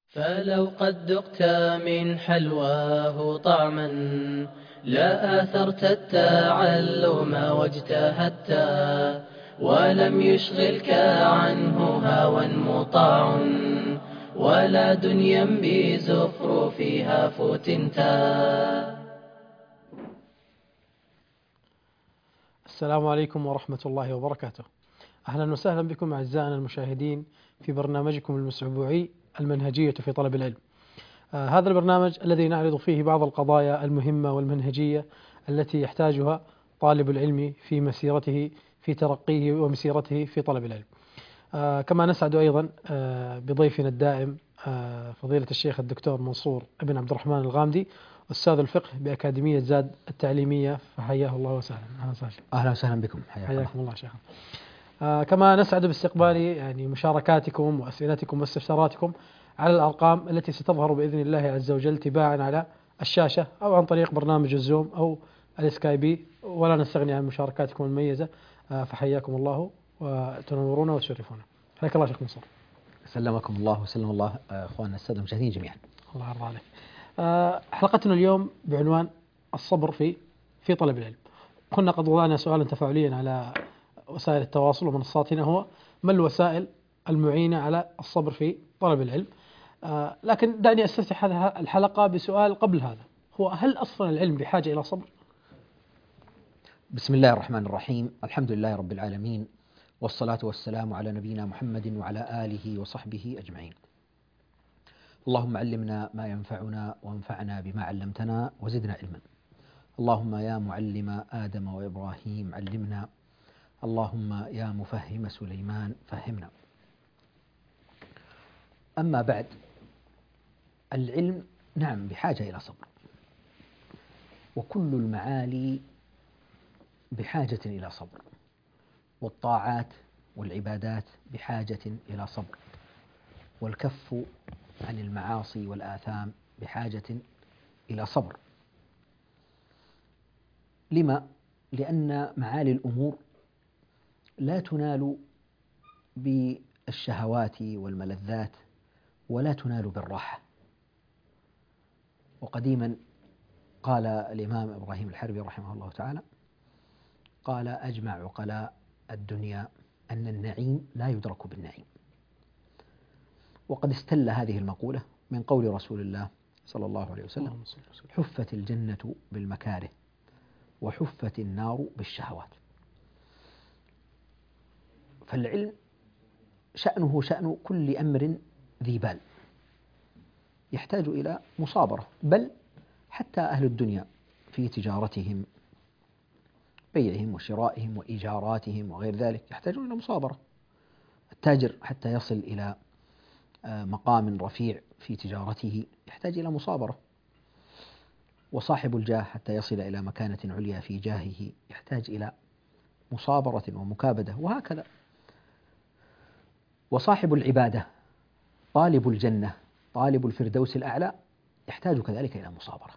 فلو قد ذقت من حلواه طعما لا آثرت التعلم واجتهدت ولم يشغلك عنه هوى مطاع ولا دنيا بزخرفها فتنتا. السلام عليكم ورحمة الله وبركاته. أهلا وسهلا بكم أعزائنا المشاهدين في برنامجكم الأسبوعي المنهجية في طلب العلم. هذا البرنامج الذي نعرض فيه بعض القضايا المهمة والمنهجية التي يحتاجها طالب العلم في مسيرته في ترقيه ومسيرته في طلب العلم. كما نسعد أيضا بضيفنا الدائم فضيلة الشيخ الدكتور منصور ابن عبد الرحمن الغامدي، أستاذ الفقه بأكاديمية زاد التعليمية، فحياه الله وسهلا. أهلا وسهلا بكم، حياكم الله شيخ. كما نسعد باستقبال مشاركاتكم وأسئلتكم واستفساراتكم على الأرقام التي ستظهر بإذن الله عز وجل تباعا على الشاشة أو عن طريق برنامج الزوم أو السكايبي، ولا نستغني عن مشاركاتكم المميزة. فحياكم الله وتنورون وتشرفون. حياك الله شيخ منصور. سلمكم الله وسلم الله أخواننا السادة المشاهدين جميعا. الله يرضى عليك. حلقتنا اليوم بعنوان الصبر في طلب العلم. كنا قد وضعنا سؤالا تفاعليا على وسائل التواصل ومنصاتنا، هو ما الوسائل المعينة على الصبر في طلب العلم؟ لكن دعني أستفتح هذه الحلقة بسؤال قبل هذا، هو هل أصلا العلم بحاجة إلى صبر؟ بسم الله الرحمن الرحيم، الحمد لله رب العالمين، والصلاة والسلام على نبينا محمد وعلى آله وصحبه أجمعين. اللهم علمنا ما ينفعنا وانفعنا بما علمتنا وزدنا علما. اللهم يا معلم آدم وإبراهيم علمنا، اللهم يا مفهم سليمان فهمنا. أما بعد، العلم نعم بحاجة إلى صبر، وكل المعالي بحاجة إلى صبر، والطاعات والعبادات بحاجة إلى صبر، والكف عن المعاصي والآثام بحاجة إلى صبر. لما؟ لأن معالي الأمور لا تنال بالشهوات والملذات، ولا تنال بالراحة. وقديما قال الإمام إبراهيم الحربي رحمه الله تعالى، قال: أجمع عقلاء الدنيا أن النعيم لا يدرك بالنعيم. وقد استل هذه المقولة من قول رسول الله صلى الله عليه وسلم: حفت الجنة بالمكاره وحفت النار بالشهوات. فالعلم شأنه شأن كل أمر ذي بال، يحتاج إلى مصابرة، بل حتى أهل الدنيا في تجارتهم، بيعهم وشرائهم وإيجاراتهم وغير ذلك يحتاجون إلى مصابرة. التاجر حتى يصل إلى مقام رفيع في تجارته يحتاج إلى مصابرة، وصاحب الجاه حتى يصل إلى مكانة عليا في جاهه يحتاج إلى مصابرة ومكابدة، وهكذا. وصاحب العبادة، طالب الجنة، طالب الفردوس الأعلى، يحتاج كذلك إلى مصابرة.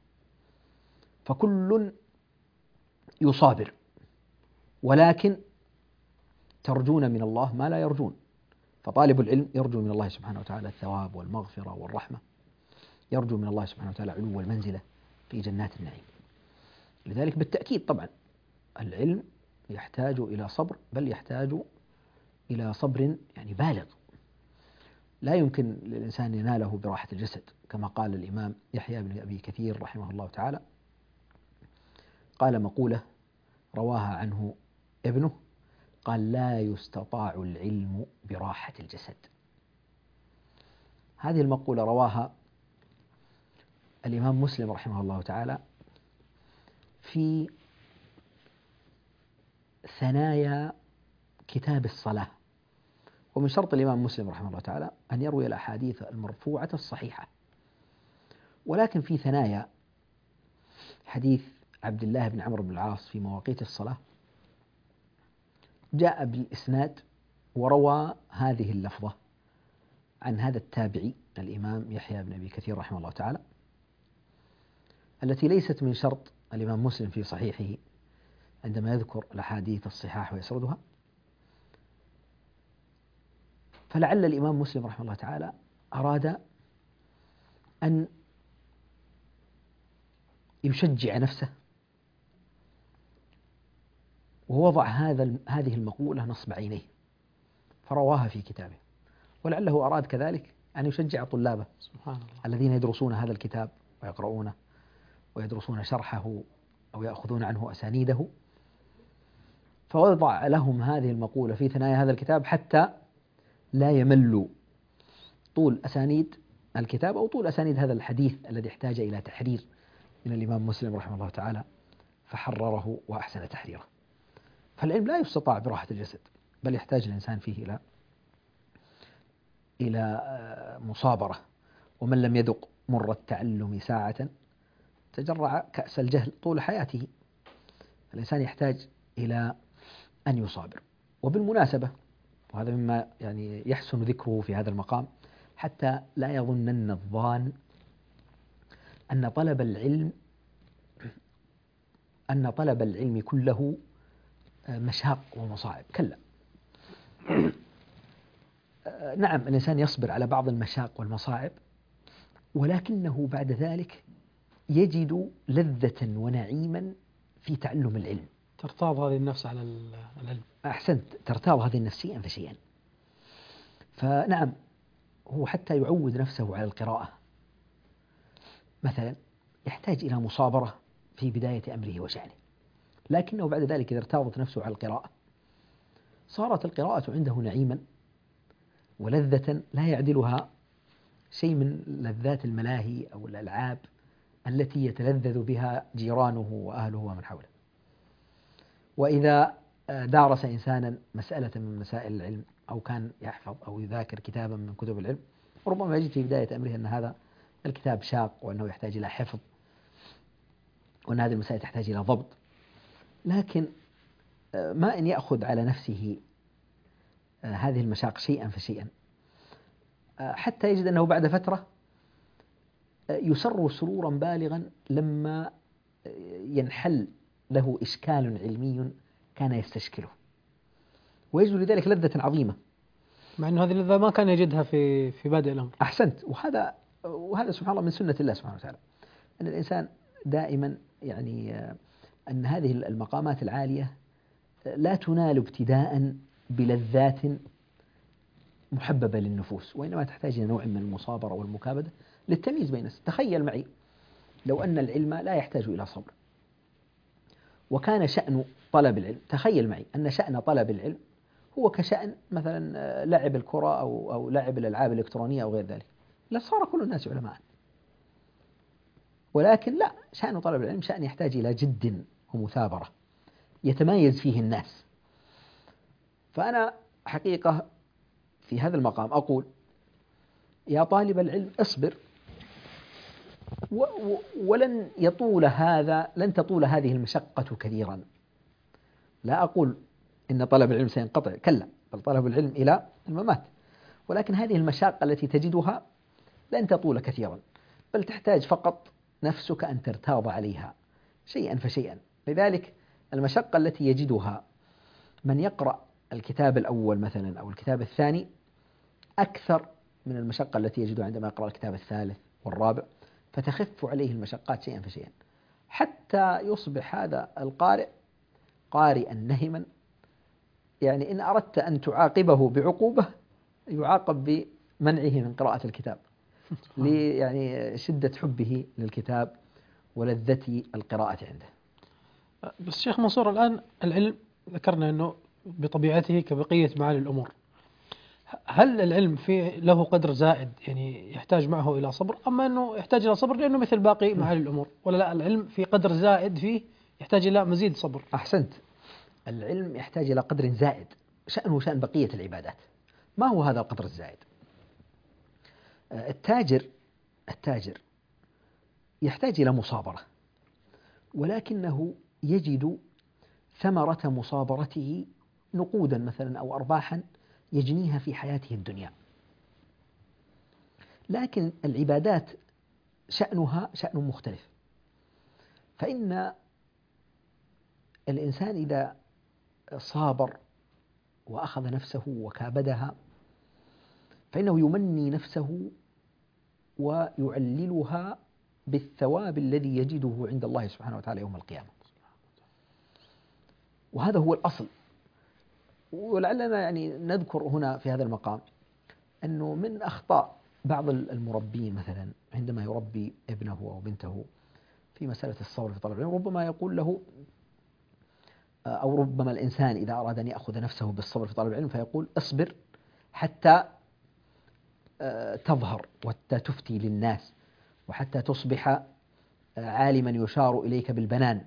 فكل يصابر، ولكن ترجون من الله ما لا يرجون. فطالب العلم يرجو من الله سبحانه وتعالى الثواب والمغفرة والرحمة، يرجو من الله سبحانه وتعالى علو المنزلة في جنات النعيم. لذلك بالتأكيد طبعا العلم يحتاج إلى صبر، بل يحتاج إلى صبر يعني بالغ، لا يمكن للإنسان يناله براحة الجسد، كما قال الإمام يحيى بن أبي كثير رحمه الله تعالى، قال مقولة رواها عنه ابنه، قال: لا يستطاع العلم براحة الجسد. هذه المقولة رواها الإمام مسلم رحمه الله تعالى في ثنايا كتاب الصلاة. ومن شرط الإمام مسلم رحمه الله تعالى أن يروي الأحاديث المرفوعة الصحيحة، ولكن في ثنايا حديث عبد الله بن عمرو بن العاص في مواقيت الصلاة جاء بالإسناد وروى هذه اللفظة عن هذا التابعي الإمام يحيى بن أبي كثير رحمه الله تعالى، التي ليست من شرط الإمام مسلم في صحيحه عندما يذكر الأحاديث الصحاح ويسردها. فلعل الإمام مسلم رحمه الله تعالى أراد أن يشجع نفسه، ووضع هذه المقولة نصب عينيه فرواها في كتابه، ولعله أراد كذلك أن يشجع طلابه سبحان الله. الذين يدرسون هذا الكتاب ويقرؤونه ويدرسون شرحه أو يأخذون عنه أسانيده، فوضع لهم هذه المقولة في ثنايا هذا الكتاب حتى لا يملوا طول أسانيد الكتاب أو طول أسانيد هذا الحديث الذي احتاج إلى تحرير من الإمام مسلم رحمه الله تعالى، فحرره وأحسن تحريره. فالعلم لا يستطاع براحة الجسد، بل يحتاج الإنسان فيه إلى مصابرة. ومن لم يذق مر التعلم ساعة تجرع كأس الجهل طول حياته. الإنسان يحتاج إلى أن يصابر. وبالمناسبة، وهذا مما يعني يحسن ذكره في هذا المقام، حتى لا يظنن الظان أن طلب العلم كله مشاق ومصاعب، كلا. نعم، الإنسان يصبر على بعض المشاق والمصاعب، ولكنه بعد ذلك يجد لذة ونعيما في تعلم العلم. ترتاض هذه النفس على العلم. أحسنت، ترتاض هذه النفس شيئا فشيئا. فنعم، هو حتى يعود نفسه على القراءة مثلا يحتاج إلى مصابرة في بداية أمره وشأنه، لكنه بعد ذلك إذا ارتاضت نفسه على القراءة صارت القراءة عنده نعيما ولذة لا يعدلها شيء من لذات الملاهي أو الألعاب التي يتلذذ بها جيرانه وأهله ومن حوله. وإذا دارس إنسانا مسألة من مسائل العلم أو كان يحفظ أو يذاكر كتابا من كتب العلم، ربما يجد في بداية أمره أن هذا الكتاب شاق وأنه يحتاج إلى حفظ وأن هذه المسائل تحتاج إلى ضبط، لكن ما إن يأخذ على نفسه هذه المشاق شيئا فشيئا حتى يجد أنه بعد فترة يسر سرورا بالغا لما ينحل له إشكال علمي كان يستشكله، ويجد لذلك لذة عظيمة، مع أنه هذه اللذة ما كان يجدها في بادئ الأمر. أحسنت. وهذا سبحان الله من سنة الله سبحانه وتعالى، أن الإنسان دائما يعني أن هذه المقامات العالية لا تنال ابتداء بلذات محببة للنفوس، وإنما تحتاج إلى نوع من المصابرة والمكابدة للتمييز بين الناس. تخيل معي لو أن العلم لا يحتاج إلى صبر، وكان شأن طلب العلم، تخيل معي أن شأن طلب العلم هو كشأن مثلا لعب الكرة أو لعب الألعاب الإلكترونية أو غير ذلك، لصار كل الناس علماء. ولكن لا، شأن طلب العلم شأن يحتاج إلى جد ومثابرة يتميز فيه الناس. فأنا حقيقة في هذا المقام أقول يا طالب العلم اصبر، ولن تطول هذه المشقة كثيرا. لا أقول إن طلب العلم سينقطع، كلا، بل طلب العلم إلى الممات، ولكن هذه المشاقة التي تجدها لن تطول كثيرا، بل تحتاج فقط نفسك أن ترتاض عليها شيئا فشيئا. لذلك المشقة التي يجدها من يقرأ الكتاب الأول مثلا أو الكتاب الثاني أكثر من المشقة التي يجدها عندما يقرأ الكتاب الثالث والرابع، فتخف عليه المشقات شيئا فشيئا حتى يصبح هذا القارئ قارئا نهما. يعني إن أردت أن تعاقبه بعقوبة يعاقب بمنعه من قراءة الكتاب يعني شدة حبه للكتاب ولذة القراءة عنده. بس شيخ منصور، الآن العلم ذكرنا أنه بطبيعته كبقية معاني الأمور، هل العلم له قدر زائد يعني يحتاج معه إلى صبر، أما أنه يحتاج إلى صبر لأنه مثل باقي معاني الأمور، ولا لا العلم في قدر زائد فيه يحتاج إلى مزيد صبر؟ أحسنت، العلم يحتاج إلى قدر زائد شأنه شأن بقية العبادات. ما هو هذا القدر الزائد؟ التاجر يحتاج إلى مصابرة، ولكنه يجد ثمرة مصابرته نقودا مثلا أو أرباحا يجنيها في حياته الدنيا. لكن العبادات شأنها شأن مختلف، فإن الإنسان إذا صابر وأخذ نفسه وكابدها فإنه يمني نفسه ويعللها بالثواب الذي يجده عند الله سبحانه وتعالى يوم القيامة. وهذا هو الأصل. ولعلنا يعني نذكر هنا في هذا المقام أنه من أخطاء بعض المربين مثلا عندما يربي ابنه أو بنته في مسألة الصبر في طلب العلم، ربما يقول له، أو ربما الإنسان إذا أراد أن يأخذ نفسه بالصبر في طلب العلم فيقول اصبر حتى تظهر وحتى تفتي للناس وحتى تصبح عالما يشار إليك بالبنان.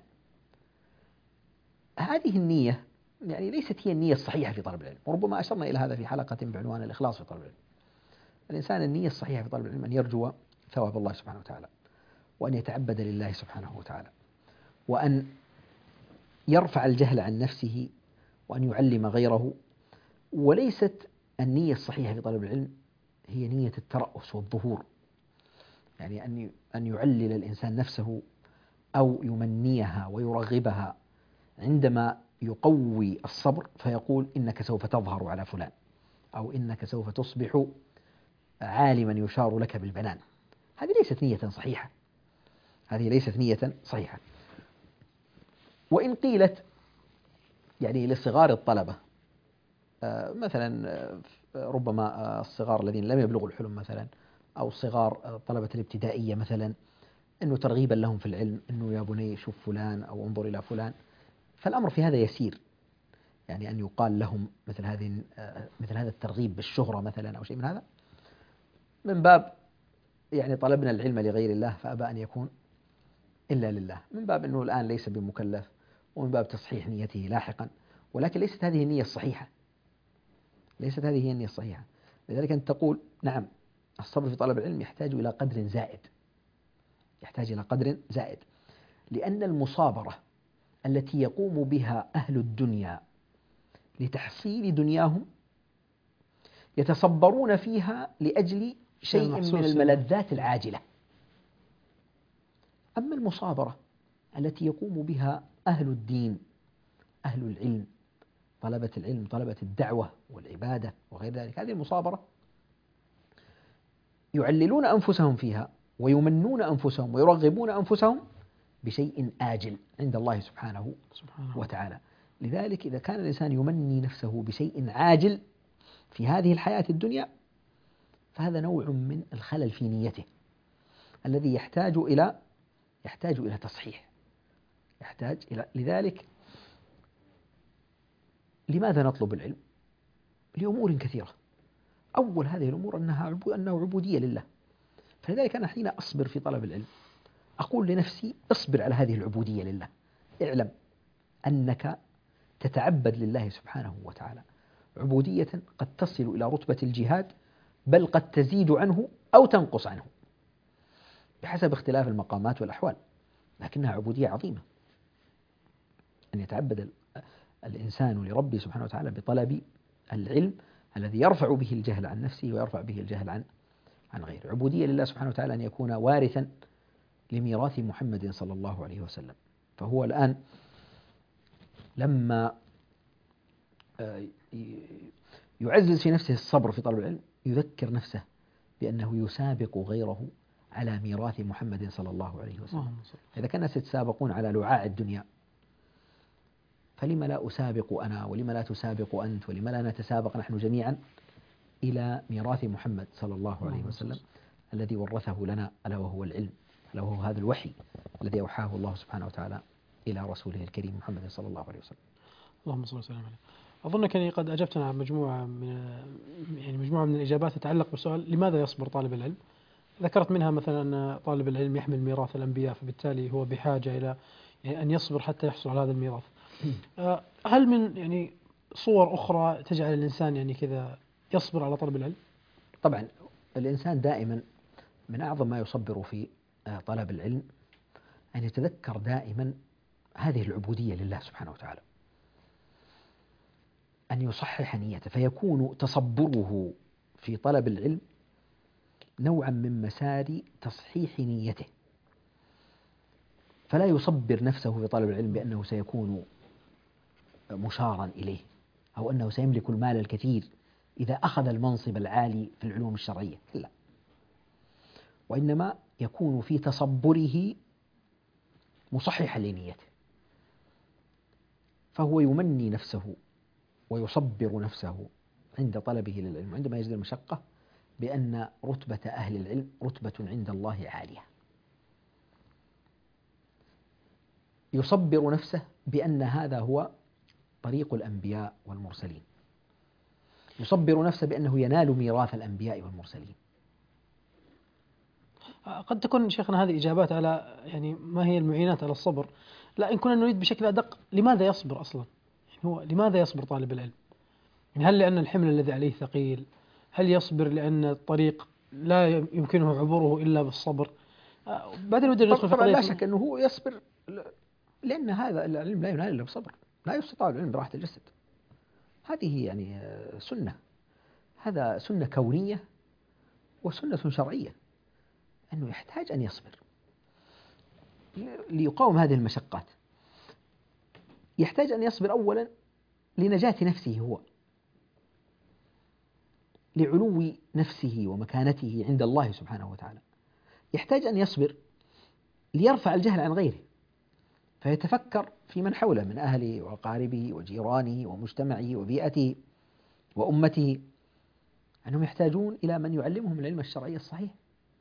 هذه النية يعني ليست هي النية الصحيحة في طلب العلم، وربما أشرنا إلى هذا في حلقة بعنوان الإخلاص في طلب العلم. الإنسان النية الصحيحة في طلب العلم أن يرجو ثواب الله سبحانه وتعالى، وأن يتعبد لله سبحانه وتعالى، وأن يرفع الجهل عن نفسه، وأن يعلم غيره. وليست النية الصحيحة في طلب العلم هي نية الترأس والظهور، يعني أن يعلل الإنسان نفسه أو يمنيها ويرغبها عندما يقوي الصبر فيقول إنك سوف تظهر على فلان، أو إنك سوف تصبح عالما يشار لك بالبنان. هذه ليست نية صحيحة، هذه ليست نية صحيحة. وإن قيلت يعني لصغار الطلبة مثلا، ربما الصغار الذين لم يبلغوا الحلم مثلا، أو صغار طلبة الابتدائية مثلا، أنه ترغيبا لهم في العلم، أنه يا بني شوف فلان أو انظر إلى فلان، فالأمر في هذا يسير. يعني أن يقال لهم مثل هذا الترغيب بالشهرة مثلا أو شيء من هذا، من باب يعني طلبنا العلم لغير الله فأبى أن يكون إلا لله، من باب أنه الآن ليس بمكلف، ومن باب تصحيح نيته لاحقا. ولكن ليست هذه النية الصحيحة، ليست هذه هي النية الصحيحة. لذلك أنت تقول نعم الصبر في طلب العلم يحتاج إلى قدر زائد، يحتاج إلى قدر زائد، لأن المصابرة التي يقوم بها أهل الدنيا لتحصيل دنياهم يتصبرون فيها لأجل شيء من الملذات العاجلة. أما المصابرة التي يقوم بها أهل الدين، أهل العلم، طلبة العلم، طلبة الدعوة والعبادة وغير ذلك، هذه المصابرة يعللون أنفسهم فيها ويمنون أنفسهم ويرغبون أنفسهم بشيء آجل عند الله سبحانه وتعالى. لذلك إذا كان الإنسان يمني نفسه بشيء عاجل في هذه الحياة الدنيا فهذا نوع من الخلل في نيته الذي يحتاج إلى تصحيح، لذلك لماذا نطلب العلم؟ لأمور كثيرة. أول هذه الأمور أنه عبودية لله. فلذلك أنا حين أصبر في طلب العلم أقول لنفسي اصبر على هذه العبودية لله، اعلم أنك تتعبد لله سبحانه وتعالى عبودية قد تصل إلى رتبة الجهاد، بل قد تزيد عنه أو تنقص عنه بحسب اختلاف المقامات والأحوال، لكنها عبودية عظيمة. أن يتعبد الإنسان لربه سبحانه وتعالى بطلب العلم الذي يرفع به الجهل عن نفسه ويرفع به الجهل عن غيره. عبودية لله سبحانه وتعالى أن يكون وارثا لميراث محمد صلى الله عليه وسلم. فهو الآن لما يعزز في نفسه الصبر في طلب العلم يذكر نفسه بأنه يسابق غيره على ميراث محمد صلى الله عليه وسلم. إذا كان الناس يتسابقون على لعاع الدنيا فلما لا أسابق أنا، ولما لا تسابق أنت، ولما لا نتسابق نحن جميعا إلى ميراث محمد صلى الله عليه وسلم الذي ورثه لنا، ألا وهو العلم، ألا وهو هذا الوحي الذي أوحاه الله سبحانه وتعالى إلى رسوله الكريم محمد صلى الله عليه وسلم. اللهم صل وسلم عليه. أظنك يعني قد أجبتنا عن مجموعة من الإجابات تتعلق بسؤال لماذا يصبر طالب العلم. ذكرت منها مثلا طالب العلم يحمل ميراث الأنبياء، فبالتالي هو بحاجة إلى يعني أن يصبر حتى يحصل على هذا الميراث. هل من يعني صور أخرى تجعل الإنسان يعني كذا يصبر على طلب العلم؟ طبعا الإنسان دائما من أعظم ما يصبر في طلب العلم أن يتذكر دائما هذه العبودية لله سبحانه وتعالى، أن يصحح نيته، فيكون تصبره في طلب العلم نوعا من مسار تصحيح نيته، فلا يصبر نفسه في طلب العلم بأنه سيكون مشارا إليه، أو أنه سيملك المال الكثير إذا أخذ المنصب العالي في العلوم الشرعية، لا. وإنما يكون في تصبره مصححا لنيته، فهو يمني نفسه ويصبر نفسه عند طلبه للعلم عندما يجد المشقة بأن رتبة أهل العلم رتبة عند الله عالية. يصبر نفسه بأن هذا هو طريق الأنبياء والمرسلين، يصبر نفسه بأنه ينال ميراث الأنبياء والمرسلين. قد تكون شيخنا هذه إجابات على يعني ما هي المعينات على الصبر، لا إن كنا نريد بشكل أدق لماذا يصبر أصلا؟ يعني هو لماذا يصبر طالب العلم؟ يعني هل لأن الحمل الذي عليه ثقيل؟ هل يصبر لأن الطريق لا يمكنه عبوره إلا بالصبر؟ بعدين ودي ندخل في طبعا قضية لا شك أنه هو يصبر لأن هذا العلم لا ينال إلا بالصبر، لا يستطاع العلم براحة الجسد. هذه يعني سنة، هذا سنة كونية وسنة شرعية، أنه يحتاج أن يصبر ليقاوم هذه المشقات. يحتاج أن يصبر أولا لنجاة نفسه هو، لعلو نفسه ومكانته عند الله سبحانه وتعالى. يحتاج أن يصبر ليرفع الجهل عن غيره، فيتفكر في من حوله من أهله وأقاربه وجيرانه ومجتمعه وبيئته وأمته، أنهم يحتاجون إلى من يعلمهم العلم الشرعي الصحيح.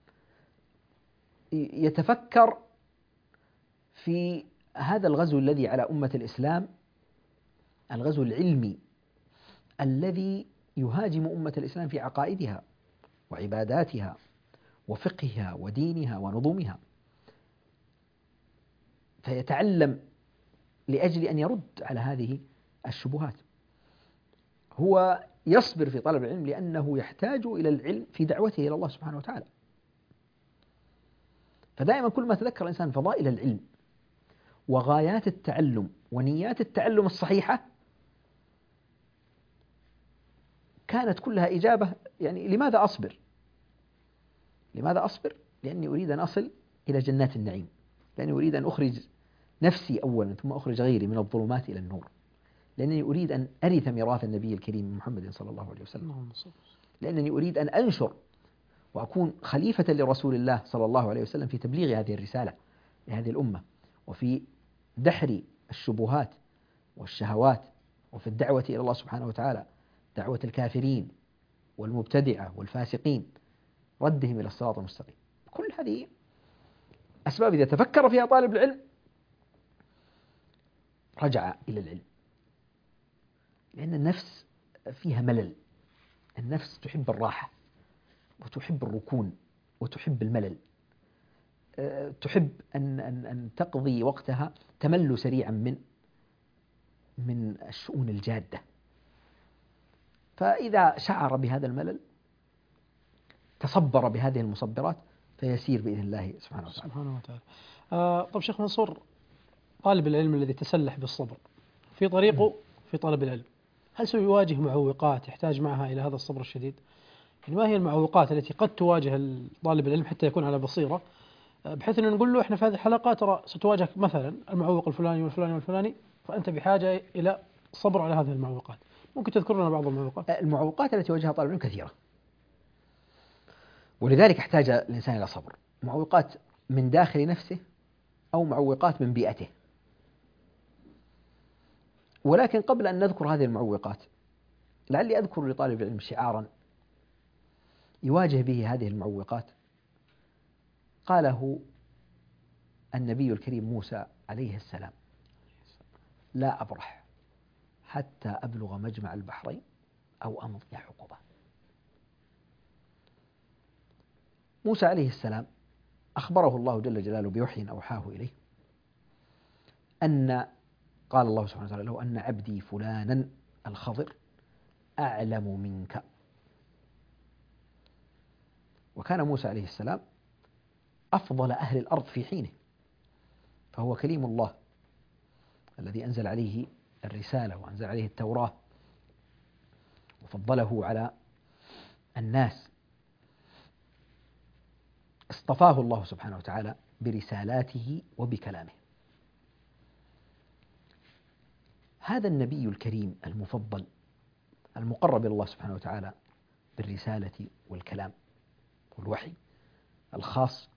يتفكر في هذا الغزو الذي على أمة الإسلام، الغزو العلمي الذي يهاجم أمة الإسلام في عقائدها وعباداتها وفقهها ودينها ونظمها، فيتعلم لأجل أن يرد على هذه الشبهات. هو يصبر في طلب العلم لأنه يحتاج إلى العلم في دعوته إلى الله سبحانه وتعالى. فدائما كل ما تذكر الإنسان فضائل العلم وغايات التعلم ونيات التعلم الصحيحة كانت كلها إجابة، يعني لماذا أصبر؟ لماذا أصبر؟ لأني أريد أن أصل إلى جنات النعيم، لأني أريد أن أخرج نفسي أولا ثم أخرج غيري من الظلمات إلى النور، لأنني أريد أن أرث ميراث النبي الكريم محمد صلى الله عليه وسلم، لأنني أريد أن أنشر وأكون خليفة لرسول الله صلى الله عليه وسلم في تبليغ هذه الرسالة لهذه الأمة، وفي دحر الشبهات والشهوات، وفي الدعوة إلى الله سبحانه وتعالى، دعوة الكافرين والمبتدعة والفاسقين، ردهم إلى الصراط المستقيم. كل هذه أسباب إذا تفكر فيها طالب العلم رجع إلى العلم، لأن النفس فيها ملل، النفس تحب الراحة وتحب الركون وتحب الملل، تحب أن تقضي وقتها تمل سريعا من الشؤون الجادة. فإذا شعر بهذا الملل تصبر بهذه المصبرات فيسير بإذن الله سبحانه وتعالى. طب شيخ منصور، طالب العلم الذي تسلح بالصبر في طريقه في طلب العلم، هل سيواجه معوقات يحتاج معها إلى هذا الصبر الشديد؟ يعني ما هي المعوقات التي قد تواجه طالب العلم حتى يكون على بصيرة، بحيث أن نقول له إحنا في هذه الحلقة ترى ستواجه مثلا المعوق الفلاني والفلاني والفلاني، فأنت بحاجة إلى الصبر على هذه المعوقات. ممكن تذكر لنا بعض المعوقات؟ المعوقات التي يواجهها طالب العلم كثيرة، ولذلك احتاج الإنسان إلى صبر. معوقات من داخل نفسه أو معوقات من بيئته. ولكن قبل أن نذكر هذه المعوقات لعلي أذكر لطالب العلم شعارا يواجه به هذه المعوقات، قاله النبي الكريم موسى عليه السلام: لا أبرح حتى أبلغ مجمع البحرين أو أمضي حقبة. موسى عليه السلام أخبره الله جل جلاله بوحي أوحاه إليه أن قال الله سبحانه وتعالى له أن عبدي فلانا الخضر أعلم منك. وكان موسى عليه السلام أفضل أهل الأرض في حينه، فهو كليم الله الذي أنزل عليه الرسالة وأنزل عليه التوراة وفضله على الناس، اصطفاه الله سبحانه وتعالى برسالاته وبكلامه. هذا النبي الكريم المفضل المقرب إلى الله سبحانه وتعالى بالرسالة والكلام والوحي الخاص.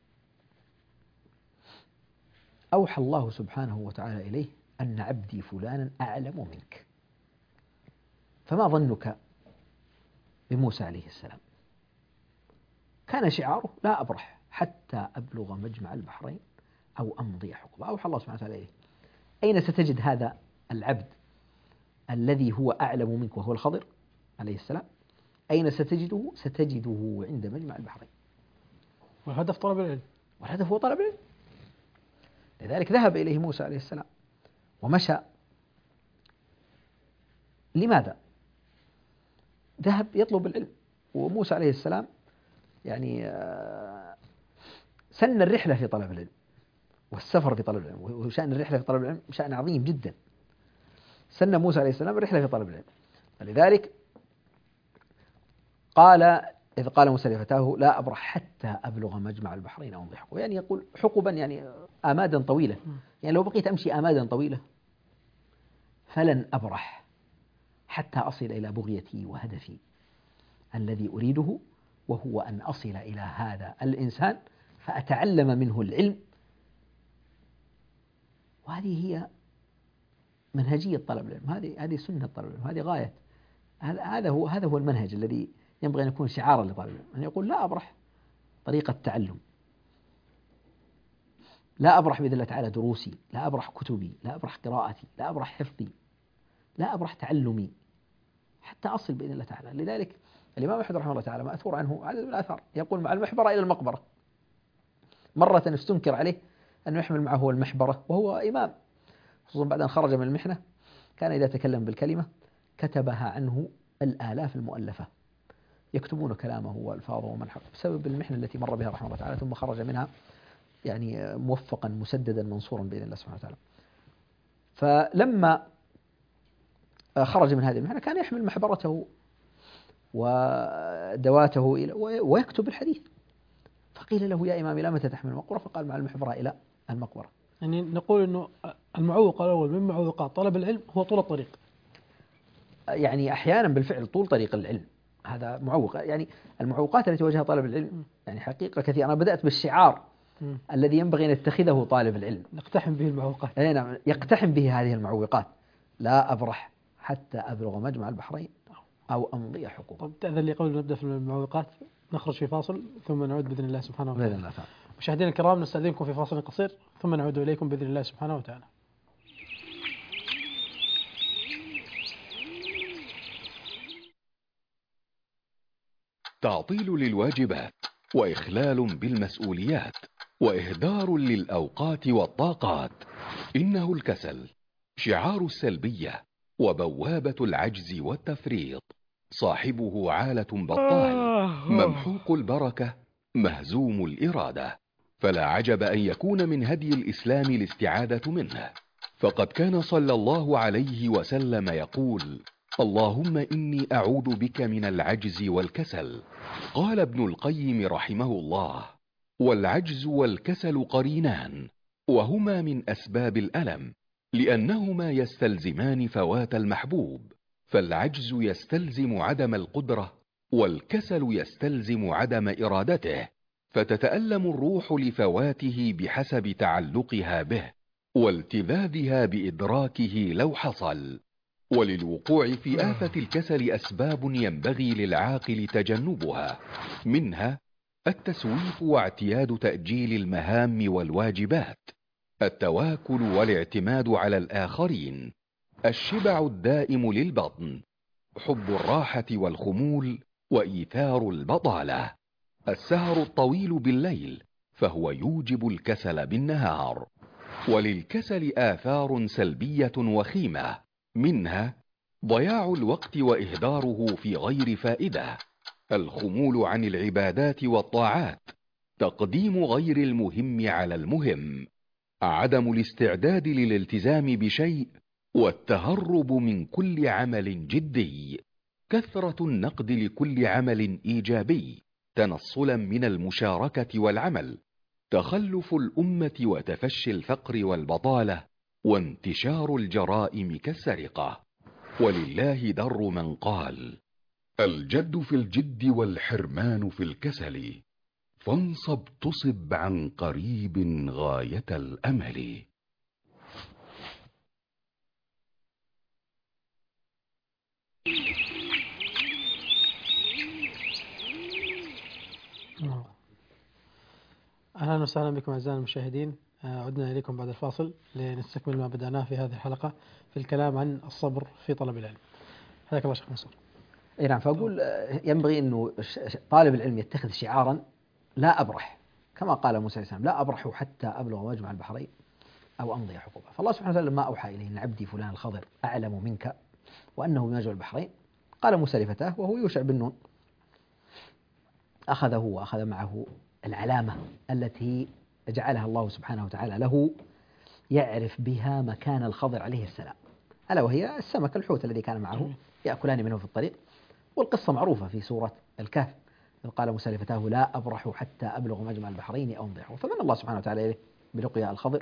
أوحى الله سبحانه وتعالى إليه أن عبدي فلانا أعلم منك. فما ظنك بموسى عليه السلام؟ كان شعاره لا أبرح حتى أبلغ مجمع البحرين أو أمضي حقبة. أوحى الله سبحانه وتعالى إليه: أين ستجد هذا العبد الذي هو أعلم منك وهو الخضر عليه السلام؟ أين ستجده؟ ستجده عند مجمع البحرين. والهدف طلب العلم، والهدف هو طلب العلم. لذلك ذهب إليه موسى عليه السلام ومشى. لماذا؟ ذهب يطلب العلم. وموسى عليه السلام يعني سن الرحلة في طلب العلم والسفر في طلب العلم، وشأن الرحلة في طلب العلم شأن عظيم جدا. سن موسى عليه السلام الرحلة في طلب العلم. فلذلك قال إذ قال موسى لفتاه لا أبرح حتى أبلغ مجمع البحرين أو أمضي حقبة. يعني يقول حقبا يعني آمادا طويلة، يعني لو بقيت أمشي آمادا طويلة فلن أبرح حتى أصل إلى بغيتي وهدفي الذي أريده، وهو أن أصل إلى هذا الإنسان فأتعلم منه العلم. وهذه هي منهجية طلب العلم، هذه سنة طلب العلم، هذه غاية. هذا هو المنهج الذي ينبغي أن يكون شعارا لطالب العلم، أن يقول لا أبرح طريقة تعلم، لا أبرح بإذن الله تعالى دروسي، لا أبرح كتبي، لا أبرح قراءتي، لا أبرح حفظي، لا أبرح تعلمي حتى أصل بإذن الله تعالى. لذلك الإمام أحمد رحمه الله تعالى مأثور عنه عدد من الآثار يقول مع المحبرة إلى المقبرة. مرة استنكر عليه أنه يحمل معه المحبرة وهو إمام، خصوصا بعد أن خرج من المحنة كان إذا تكلم بالكلمة كتبها عنه الآلاف المؤلفة، يكتبون كلامه وألفاظه ومنحه بسبب المحنة التي مر بها رحمه الله تعالى، ثم خرج منها يعني موفقا مسددا منصورا بإذن الله سبحانه وتعالى. فلما خرج من هذه المحنة كان يحمل محبرته ودواته ويكتب الحديث. فقيل له يا إمامي لمتى تحمل المقبرة؟ فقال مع المحبرة إلى المقبرة. يعني نقول أنه المعوق الأول من معوقات طلب العلم هو طول الطريق. يعني أحيانا بالفعل طول طريق العلم هذا معوق. يعني المعوقات التي واجهها طالب العلم يعني حقيقة كثيرة. أنا بدأت بالشعار الذي ينبغي أن يتخذه طالب العلم، نقتحم به المعوقات. أي نعم، يقتحم به هذه المعوقات. لا أبرح حتى أبلغ مجمع البحرين أو أمضي حقوق. طب تأذن لي قبل نبدأ في المعوقات نخرج في فاصل ثم نعود بإذن الله سبحانه وتعالى. بإذن الله تعالى. مشاهدينا الكرام نستأذنكم في فاصل قصير ثم نعود إليكم بإذن الله سبحانه وتعالى. تعطيل للواجبات وإخلال بالمسؤوليات وإهدار للأوقات والطاقات، إنه الكسل شعار السلبية وبوابة العجز والتفريط، صاحبه عالة بطال ممحوق البركة مهزوم الإرادة. فلا عجب أن يكون من هدي الإسلام الاستعادة منه، فقد كان صلى الله عليه وسلم يقول: اللهم إني أعوذ بك من العجز والكسل. قال ابن القيم رحمه الله: والعجز والكسل قرينان، وهما من أسباب الألم، لأنهما يستلزمان فوات المحبوب، فالعجز يستلزم عدم القدرة، والكسل يستلزم عدم إرادته، فتتألم الروح لفواته بحسب تعلقها به والتذاذها بإدراكه لو حصل. وللوقوع في آفة الكسل أسباب ينبغي للعاقل تجنبها، منها التسويف واعتياد تأجيل المهام والواجبات، التواكل والاعتماد على الآخرين، الشبع الدائم للبطن، حب الراحة والخمول وإيثار البطالة، السهر الطويل بالليل فهو يوجب الكسل بالنهار. وللكسل آثار سلبية وخيمة، منها ضياع الوقت وإهداره في غير فائدة، الخمول عن العبادات والطاعات، تقديم غير المهم على المهم، عدم الاستعداد للالتزام بشيء، والتهرب من كل عمل جدي، كثرة النقد لكل عمل إيجابي، تنصلا من المشاركة والعمل، تخلف الأمة وتفشي الفقر والبطالة، وانتشار الجرائم كالسرقة. ولله در من قال: الجد في الجد والحرمان في الكسل، فانصب تصب عن قريب غاية الأمل. أهلا وسهلا بكم أعزائنا المشاهدين. عدنا إليكم بعد الفاصل لنستكمل ما بدأناه في هذه الحلقة في الكلام عن الصبر في طلب العلم. حياك الله شيخ منصور. اي نعم. فأقول ينبغي أنه طالب العلم يتخذ شعارا: لا أبرح، كما قال موسى عليه السلام: لا أبرح حتى أبلغ مجمع البحرين أو أمضي حقوبه. فالله سبحانه وتعالى لما أوحى إليه أن عبدي فلان الخضر أعلم منك وأنه بمجمع البحرين، قال موسى لفتاه وهو يوشع بن نون، أخذه وأخذ معه العلامة التي جعلها الله سبحانه وتعالى له يعرف بها مكان الخضر عليه السلام، ألا وهي السمك الحوت الذي كان معه يأكلان منه في الطريق. والقصة معروفة في سورة الكهف، إذ قال موسى لفتاه: لا أبرح حتى أبلغ مجمع البحرين أو أمضي حقوبه. فمن الله سبحانه وتعالى إليه بلقيا الخضر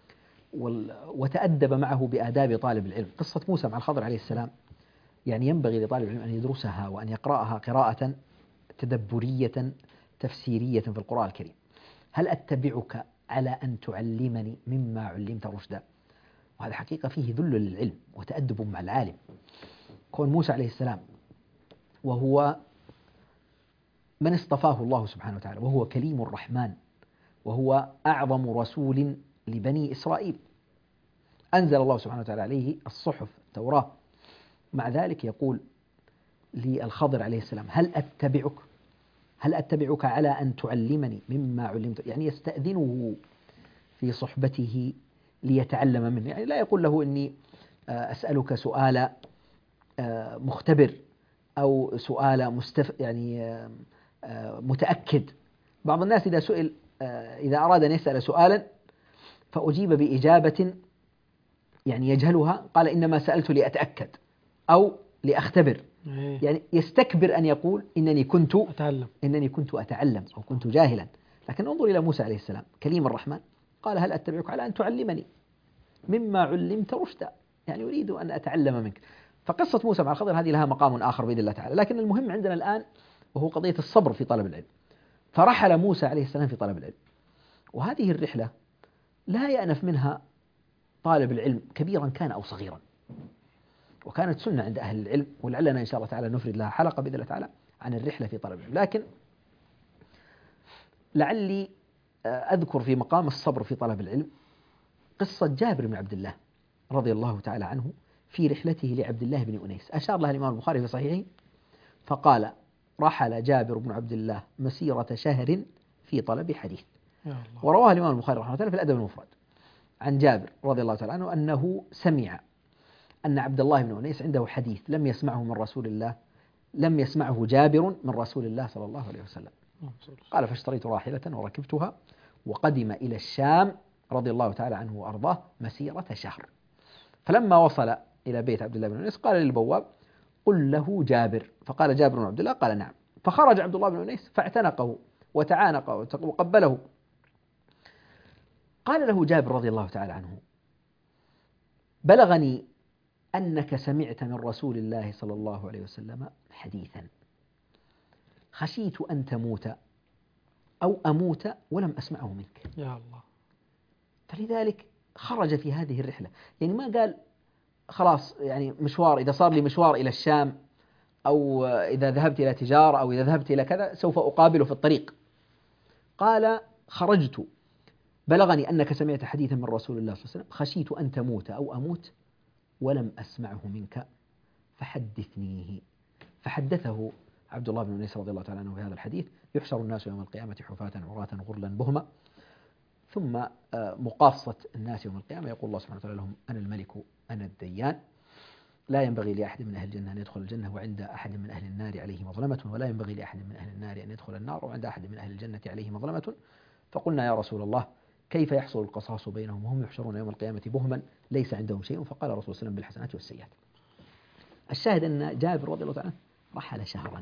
وتأدب معه بآداب طالب العلم. قصة موسى مع الخضر عليه السلام يعني ينبغي لطالب العلم أن يدرسها وأن يقرأها قراءة تدبرية تفسيرية في القرآن الكريم. هل أتبعك على أن تعلمني مما علمت رشدا؟ وهذا حقيقة فيه ذل للعلم وتأدب مع العالم. كون موسى عليه السلام وهو من اصطفاه الله سبحانه وتعالى، وهو كليم الرحمن، وهو أعظم رسول لبني إسرائيل، أنزل الله سبحانه وتعالى عليه الصحف التوراة، مع ذلك يقول للخضر عليه السلام: هل أتبعك على أن تعلمني مما علمت؟ يعني يستأذنه في صحبته ليتعلم منه، يعني لا يقول له إني أسألك سؤال مختبر أو سؤال يعني متأكد. بعض الناس إذا سئل إذا أراد أن يسأل سؤالا فأجيب بإجابة يعني يجهلها قال: إنما سألت لأتأكد أو لأختبر، يعني يستكبر أن يقول إنني كنت أتعلم أو كنت جاهلا. لكن انظر إلى موسى عليه السلام كليم الرحمن، قال: هل أتبعك على أن تعلمني مما علمت رشدا؟ يعني أريد أن أتعلم منك. فقصة موسى مع الخضر هذه لها مقام آخر بإذن الله تعالى، لكن المهم عندنا الآن وهو قضية الصبر في طلب العلم. فرحل موسى عليه السلام في طلب العلم، وهذه الرحلة لا يأنف منها طالب العلم كبيرا كان أو صغيرا، وكانت سنة عند أهل العلم، ولعلنا إن شاء الله تعالى نفرد لها حلقة بإذن الله تعالى عن الرحلة في طلب العلم. لكن لعلي أذكر في مقام الصبر في طلب العلم قصة جابر بن عبد الله رضي الله تعالى عنه في رحلته لعبد الله بن أنيس، أشار لها الإمام البخاري في صحيحه فقال: رحل جابر بن عبد الله مسيرة شهر في طلب حديث. ورواه الإمام البخاري رحمه الله تعالى في الأدب المفرد عن جابر رضي الله تعالى عنه أنه سمع أن عبد الله بن أنيس عنده حديث لم يسمعه من رسول الله، لم يسمعه جابر من رسول الله صلى الله عليه وسلم. قال: فاشتريت راحلة وركبتها وقدم إلى الشام رضي الله تعالى عنه وأرضاه مسيرة شهر. فلما وصل إلى بيت عبد الله بن أنيس قال للبواب: قل له جابر. فقال جابر بن عبد الله: قال نعم. فخرج عبد الله بن أنيس فاعتنقه وتعانقه وقبله. قال له جابر رضي الله تعالى عنه: بلغني أنك سمعت من رسول الله صلى الله عليه وسلم حديثا خشيت أن تموت أو أموت ولم أسمعه منك. يا الله. فلذلك خرج في هذه الرحلة، يعني ما قال خلاص يعني مشوار، إذا صار لي مشوار إلى الشام أو إذا ذهبت إلى تجارة أو إذا ذهبت إلى كذا سوف أقابله في الطريق. قال: خرجت بلغني أنك سمعت حديثا من رسول الله صلى الله عليه وسلم خشيت أن تموت أو أموت ولم أسمعه منك فحدثنيه. فحدثه عبد الله بن أنيس رضي الله تعالى عنه بهذا الحديث: يحشر الناس يوم القيامة حفاة عراة غرلا بهما. ثم مقاصة الناس يوم القيامة يقول الله سبحانه وتعالى لهم: أنا الملك أنا الديان، لا ينبغي لأحد من أهل الجنة أن يدخل الجنة وعند أحد من أهل النار عليه مظلمة، ولا ينبغي لأحد من أهل النار أن يدخل النار وعند أحد من أهل الجنة عليه مظلمة. فقلنا: يا رسول الله كيف يحصل القصاص بينهم وهم يحشرون يوم القيامة بهما ليس عندهم شيء؟ فقال الرسول صلى الله عليه وسلم: بالحسنات والسيئات. الشاهد أن جابر رضي الله تعالى رحل شهرا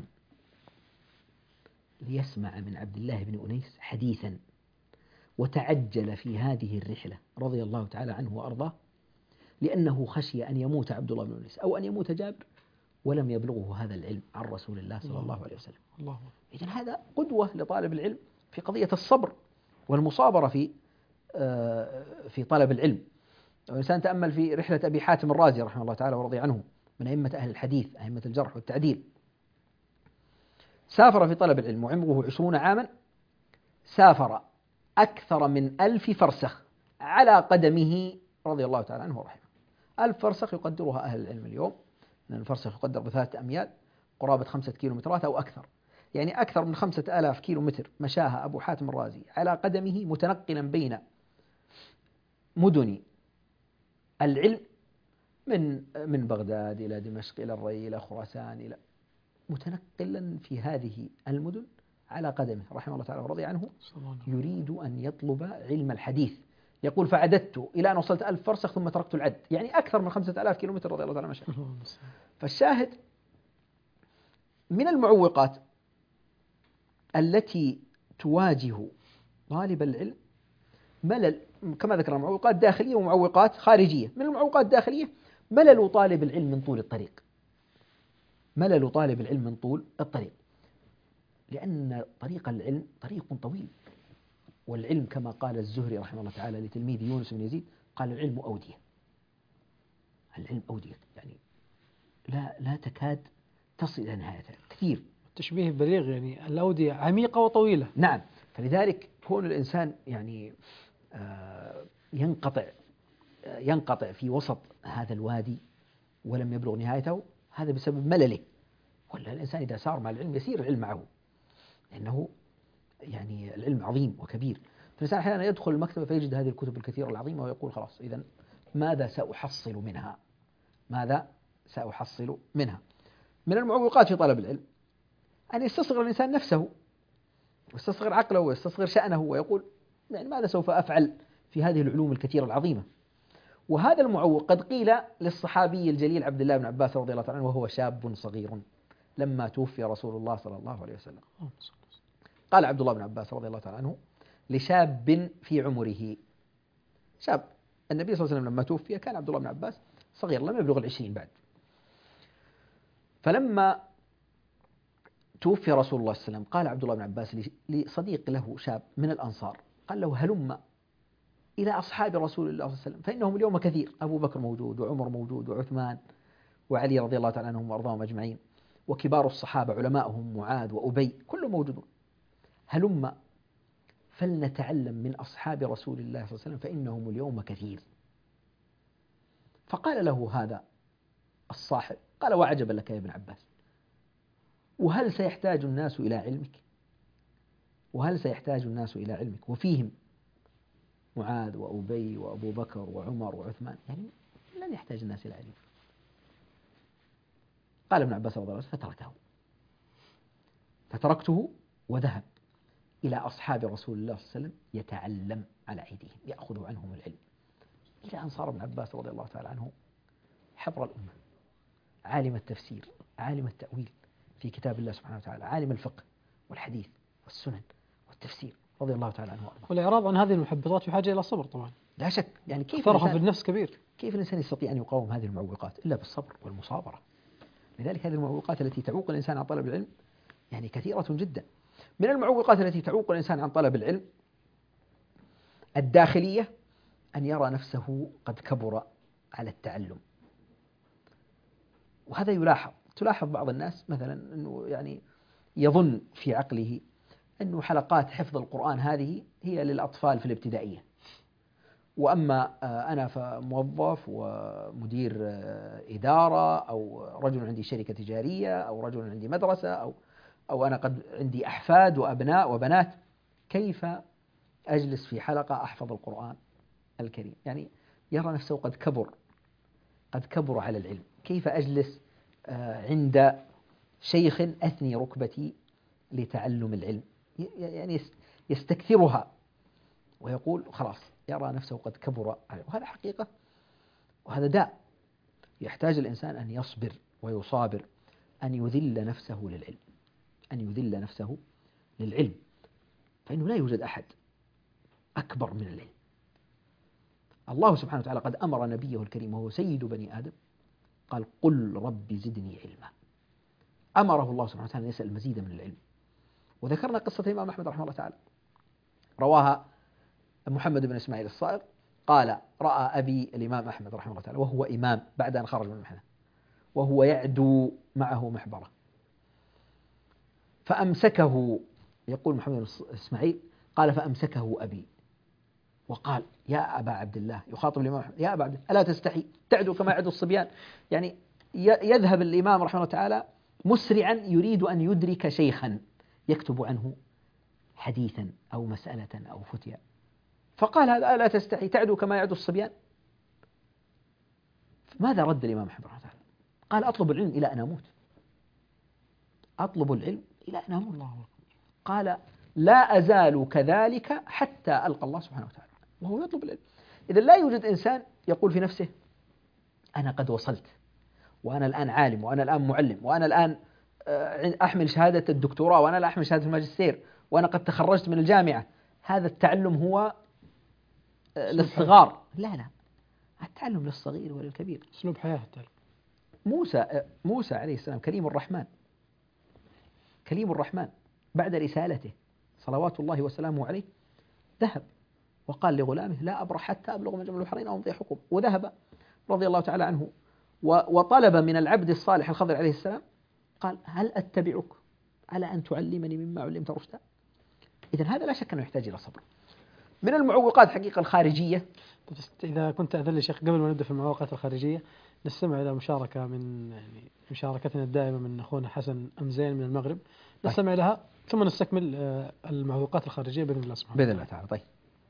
ليسمع من عبد الله بن أنيس حديثا، وتعجل في هذه الرحلة رضي الله تعالى عنه وأرضاه لأنه خشي أن يموت عبد الله بن أنيس أو أن يموت جابر ولم يبلغه هذا العلم عن رسول الله صلى الله عليه وسلم. إذن هذا قدوة لطالب العلم في قضية الصبر والمصابرة في طلب العلم. لو الإنسان تأمل في رحلة أبي حاتم الرازي رحمه الله تعالى ورضي عنه، من أئمة أهل الحديث، أئمة الجرح والتعديل، سافر في طلب العلم وعمره 20 عاما، سافر أكثر من 1000 فرسخ على قدمه رضي الله تعالى عنه ورحمه. 1000 فرسخ يقدرها أهل العلم اليوم، أن الفرسخ يقدر ب3 أميال، قرابة 5 كيلومترات أو أكثر، يعني أكثر من 5000 كيلومتر مشاها أبو حاتم الرازي على قدمه، متنقلا بين مدن العلم من بغداد إلى دمشق إلى الري إلى خراسان، إلى متنقلا في هذه المدن على قدمه رحمه الله تعالى ورضي عنه، يريد أن يطلب علم الحديث. يقول فعددت إلى أن وصلت 1000 فرسخ ثم تركت العد، يعني أكثر من 5000 كيلومتر رضي الله تعالى مشى. فالشاهد من المعوقات التي تواجه طالب العلم ملل، كما ذكرنا معوقات داخلية ومعوقات خارجية. من المعوقات الداخلية ملل طالب العلم من طول الطريق، ملل طالب العلم من طول الطريق، لأن طريق العلم طريق طويل، والعلم كما قال الزهري رحمه الله تعالى لتلميذ يونس بن يزيد، قال العلم أودية، العلم أودية، يعني لا تكاد تصل إلى نهايتها، كثير. تشبيه بليغ، يعني الأودية عميقة وطويلة. نعم، فلذلك كون الإنسان يعني ينقطع في وسط هذا الوادي ولم يبلغ نهايته، هذا بسبب ملله. ولا الإنسان إذا سار مع العلم يسير العلم معه، لأنه يعني العلم عظيم وكبير. فالإنسان أحيانا يدخل المكتبة فيجد هذه الكتب الكثيرة العظيمة ويقول خلاص، إذن ماذا سأحصل منها؟ ماذا سأحصل منها؟ من المعوقات في طلب العلم أن يستصغر الإنسان نفسه ويستصغر عقله ويستصغر شأنه، ويقول يعني ماذا سوف أفعل في هذه العلوم الكثيرة العظيمة؟ وهذا المعوق قد قيل للصحابي الجليل عبد الله بن عباس رضي الله عنه وهو شاب صغير لما توفي رسول الله صلى الله عليه وسلم. قال عبد الله بن عباس رضي الله تعالى عنه لشاب في عمره، شاب، النبي صلى الله عليه وسلم لما توفي كان عبد الله بن عباس صغير لم يبلغ 20 بعد، فلما توفي رسول الله صلى الله عليه وسلم قال عبد الله بن عباس لصديق له شاب من الأنصار، قال له هلم إلى أصحاب رسول الله صلى الله عليه وسلم فإنهم اليوم كثير، أبو بكر موجود وعمر موجود وعثمان وعلي رضي الله تعالى عنهم وأرضاهم أجمعين، وكبار الصحابة علماؤهم معاذ وأبي كلهم موجودون، هلم فلنتعلم من أصحاب رسول الله صلى الله عليه وسلم فإنهم اليوم كثير. فقال له هذا الصاحب، قال وعجبا لك يا ابن عباس، وهل سيحتاج الناس إلى علمك؟ وهل سيحتاج الناس إلى علمك وفيهم معاذ وأبي وأبو بكر وعمر وعثمان، يعني لن يحتاج الناس إلى علمك. قال ابن عباس رضي الله عنه فتركته وذهب إلى أصحاب رسول الله صلى الله عليه وسلم يتعلم على أيديهم، يأخذ عنهم العلم، إلى أن صار ابن عباس رضي الله تعالى عنه حبر الأمة، عالم التفسير، عالم التأويل في كتاب الله سبحانه وتعالى، عالم الفقه والحديث والسنن والتفسير رضي الله تعالى عنه وأرضاه. والإعراض عن هذه المحبطات بحاجة إلى الصبر طبعا، لا شك، يعني كيف فرح في النفس كبير، كيف الإنسان يستطيع أن يقاوم هذه المعوقات إلا بالصبر والمصابرة؟ لذلك هذه المعوقات التي تعوق الإنسان عن طلب العلم يعني كثيرة جدا. من المعوقات التي تعوق الإنسان عن طلب العلم الداخلية أن يرى نفسه قد كبر على التعلم، وهذا تلاحظ بعض الناس مثلا أنه يعني يظن في عقله أنه حلقات حفظ القرآن هذه هي للأطفال في الابتدائية، وأما أنا فموظف ومدير إدارة أو رجل عندي شركة تجارية أو رجل عندي مدرسة أو أنا قد عندي أحفاد وأبناء وبنات، كيف أجلس في حلقة أحفظ القرآن الكريم؟ يعني يرى نفسه قد كبر على العلم. كيف أجلس عند شيخ أثني ركبتي لتعلم العلم؟ يعني يستكثرها ويقول خلاص، يرى نفسه قد كبر عليه، وهذا حقيقة وهذا داء. يحتاج الإنسان أن يصبر ويصابر، أن يذل نفسه للعلم، أن يذل نفسه للعلم، فإنه لا يوجد أحد أكبر من العلم. الله سبحانه وتعالى قد أمر نبيه الكريم وهو سيد بني آدم قال قل رب زدني علما، أمره الله سبحانه وتعالى أن يسأل المزيد من العلم. وذكرنا قصة الإمام أحمد رحمه الله تعالى رواها محمد بن إسماعيل الصائغ قال: رأى أبي الإمام أحمد رحمه الله تعالى وهو إمام بعد أن خرج من المحنة وهو يعدو معه محبرة، فأمسكه، يقول محمد بن إسماعيل قال: فأمسكه أبي وقال: يا أبا عبد الله، يخاطب الإمام أحمد: يا أبا عبد الله ألا تستحي تعدو كما يعدو الصبيان؟ يعني يذهب الإمام رحمه الله تعالى مسرعا يريد أن يدرك شيخا يكتب عنه حديثا أو مسألة أو فتيا، فقال: هذا ألا تستحي تعدو كما يعدو الصبيان؟ ماذا رد الإمام أحمد رحمه الله تعالى؟ قال: أطلب العلم إلى أن أموت، أطلب العلم إلى أن أموت. قال: لا أزال كذلك حتى ألقى الله سبحانه وتعالى، وهو يطلب العلم. إذا لا يوجد إنسان يقول في نفسه: أنا قد وصلت، وأنا الآن عالم، وأنا الآن معلم، وأنا الآن أحمل شهادة الدكتوراه، وأنا لا أحمل شهادة الماجستير، وأنا قد تخرجت من الجامعة. هذا التعلم هو للصغار. لا، التعلم للصغير وللكبير. أسلوب حياة التعلم. موسى عليه السلام كليم الرحمن بعد رسالته صلوات الله وسلامه عليه ذهب وقال لغلامه: لا أبرح حتى أبلغ مجمع البحرين أو أمضي حقوب، وذهب رضي الله تعالى عنه وطلب من العبد الصالح الخضر عليه السلام، قال: هل أتبعك على أن تعلمني مما علمت رشدا؟ إذن هذا لا شك أنه يحتاج إلى صبر. من المعوقات حقيقة الخارجية. إذا كنت أذن لي شيخ قبل ما نبدأ في المعوقات الخارجية، نستمع إلى مشاركة من مشاركتنا الدائمة من أخونا حسن أمزين من المغرب، نستمع لها ثم نستكمل المعوقات الخارجية بإذن الله سبحانه بإذن الله تعالى. طيب.